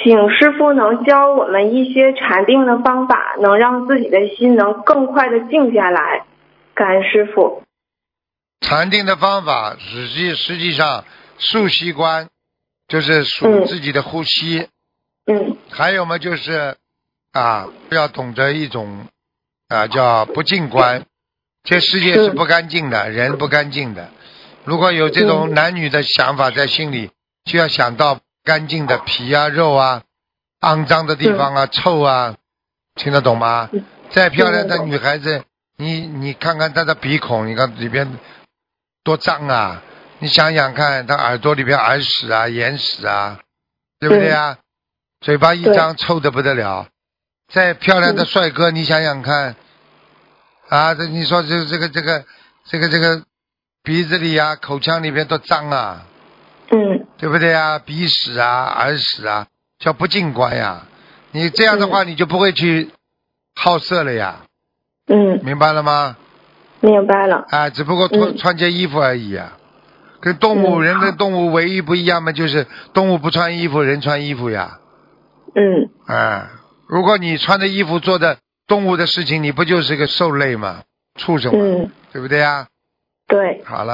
请师父能教我们一些禅定的方法，能让自己的心能更快的静下来。感恩师父。 禅定的方法实际上数息观，就是数自己的呼吸。还有嘛就是要懂得一种叫不净观。这世界是不干净的，人不干净的。如果有这种男女的想法在心里，就要想到干净的皮啊、肉啊、肮脏的地方啊、臭啊，听得懂吗？再漂亮的女孩子，你看看她的鼻孔，你看里边多脏啊！你想想看，她耳朵里边耳屎啊、眼屎啊，对不对啊？嘴巴一张，臭得不得了。再漂亮的帅哥，你想想看。你说这个鼻子里啊、口腔里边都脏啊，对不对啊？鼻屎啊、耳屎啊，叫不净观呀。你这样的话，你就不会去好色了呀。明白了吗？ 明白了。 只不过穿件衣服而已啊。跟动物，人跟动物唯一不一样嘛，就是动物不穿衣服，人穿衣服呀。如果你穿的衣服做的动物的事情，你不就是个兽类吗？畜生吗？对不对呀？ 对。 好了。